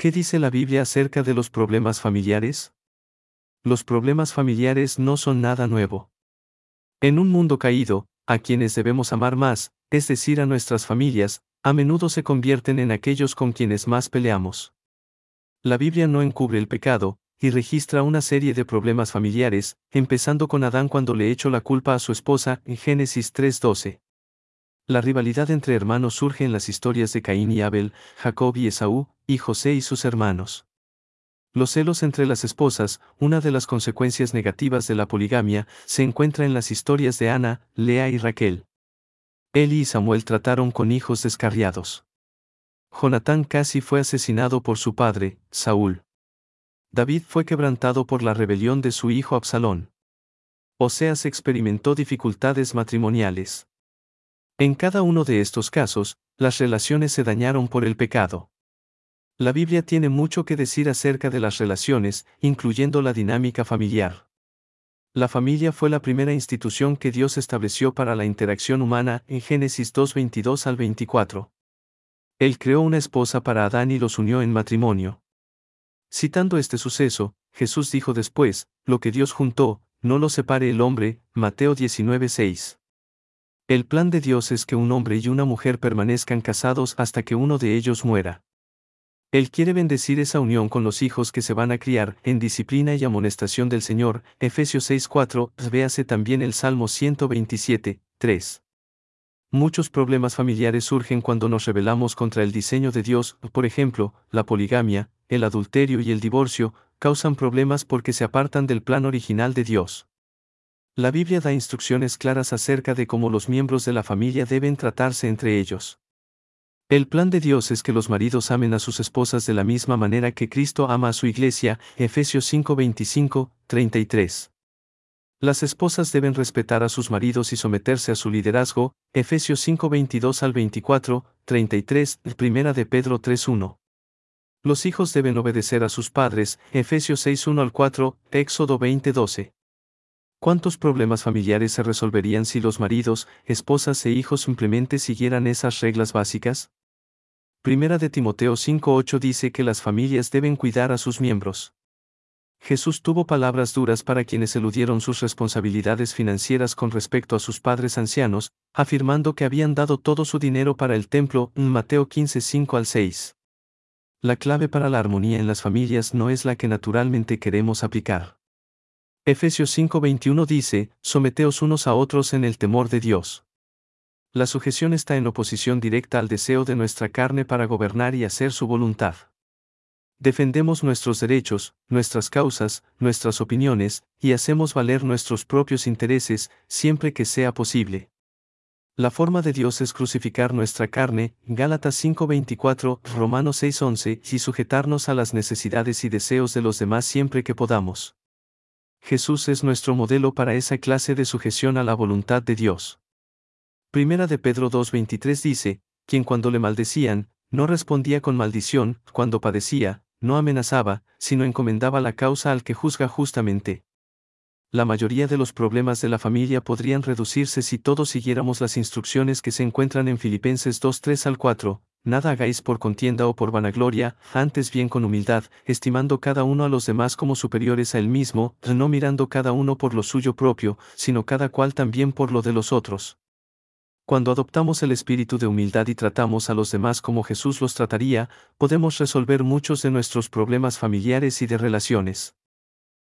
¿Qué dice la Biblia acerca de los problemas familiares? Los problemas familiares no son nada nuevo. En un mundo caído, a quienes debemos amar más, es decir, a nuestras familias, a menudo se convierten en aquellos con quienes más peleamos. La Biblia no encubre el pecado, y registra una serie de problemas familiares, empezando con Adán cuando le echó la culpa a su esposa, en Génesis 3:12. La rivalidad entre hermanos surge en las historias de Caín y Abel, Jacob y Esaú, y José y sus hermanos. Los celos entre las esposas, una de las consecuencias negativas de la poligamia, se encuentra en las historias de Ana, Lea y Raquel. Eli y Samuel trataron con hijos descarriados. Jonatán casi fue asesinado por su padre, Saúl. David fue quebrantado por la rebelión de su hijo Absalón. Oseas experimentó dificultades matrimoniales. En cada uno de estos casos, las relaciones se dañaron por el pecado. La Biblia tiene mucho que decir acerca de las relaciones, incluyendo la dinámica familiar. La familia fue la primera institución que Dios estableció para la interacción humana en Génesis 2:22 al 24. Él creó una esposa para Adán y los unió en matrimonio. Citando este suceso, Jesús dijo después, lo que Dios juntó, no lo separe el hombre, Mateo 19:6. El plan de Dios es que un hombre y una mujer permanezcan casados hasta que uno de ellos muera. Él quiere bendecir esa unión con los hijos que se van a criar en disciplina y amonestación del Señor, Efesios 6:4, véase también el Salmo 127:3. Muchos problemas familiares surgen cuando nos rebelamos contra el diseño de Dios, por ejemplo, la poligamia, el adulterio y el divorcio, causan problemas porque se apartan del plan original de Dios. La Biblia da instrucciones claras acerca de cómo los miembros de la familia deben tratarse entre ellos. El plan de Dios es que los maridos amen a sus esposas de la misma manera que Cristo ama a su iglesia, Efesios 5:25-33. Las esposas deben respetar a sus maridos y someterse a su liderazgo, Efesios 5:22 al 24, 33, Primera de Pedro 3:1. Los hijos deben obedecer a sus padres, Efesios 6:1 al 4, Éxodo 20:12. ¿Cuántos problemas familiares se resolverían si los maridos, esposas e hijos simplemente siguieran esas reglas básicas? Primera de Timoteo 5:8 dice que las familias deben cuidar a sus miembros. Jesús tuvo palabras duras para quienes eludieron sus responsabilidades financieras con respecto a sus padres ancianos, afirmando que habían dado todo su dinero para el templo, Mateo 15:5 al 6. La clave para la armonía en las familias no es la que naturalmente queremos aplicar. Efesios 5:21 dice, someteos unos a otros en el temor de Dios. La sujeción está en oposición directa al deseo de nuestra carne para gobernar y hacer su voluntad. Defendemos nuestros derechos, nuestras causas, nuestras opiniones, y hacemos valer nuestros propios intereses, siempre que sea posible. La forma de Dios es crucificar nuestra carne, Gálatas 5:24, Romanos 6:11, y sujetarnos a las necesidades y deseos de los demás siempre que podamos. Jesús es nuestro modelo para esa clase de sujeción a la voluntad de Dios. Primera de Pedro 2:23 dice, quien cuando le maldecían, no respondía con maldición, cuando padecía, no amenazaba, sino encomendaba la causa al que juzga justamente. La mayoría de los problemas de la familia podrían reducirse si todos siguiéramos las instrucciones que se encuentran en Filipenses 2:3 al 4, nada hagáis por contienda o por vanagloria, antes bien con humildad, estimando cada uno a los demás como superiores a él mismo, no mirando cada uno por lo suyo propio, sino cada cual también por lo de los otros. Cuando adoptamos el espíritu de humildad y tratamos a los demás como Jesús los trataría, podemos resolver muchos de nuestros problemas familiares y de relaciones.